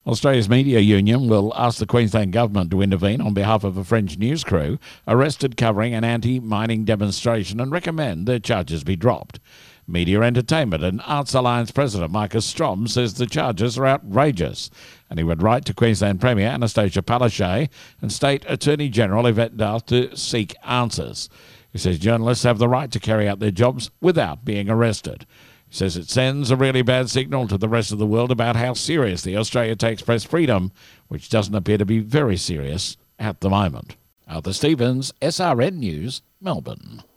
Australia's Media Union will ask the Queensland Government to intervene on behalf of a French news crew arrested covering an anti-mining demonstration and recommend their charges be dropped. Media Entertainment and Arts Alliance President Marcus Strom says the charges are outrageous, and he would write to Queensland Premier Anastasia Palaszczuk and State Attorney-General Yvette Dahl to seek answers. He says journalists have the right to carry out their jobs without being arrested. He says it sends a really bad signal to the rest of the world about how seriously Australia takes press freedom, which doesn't appear to be very serious at the moment. Arthur Stevens, SRN News, Melbourne.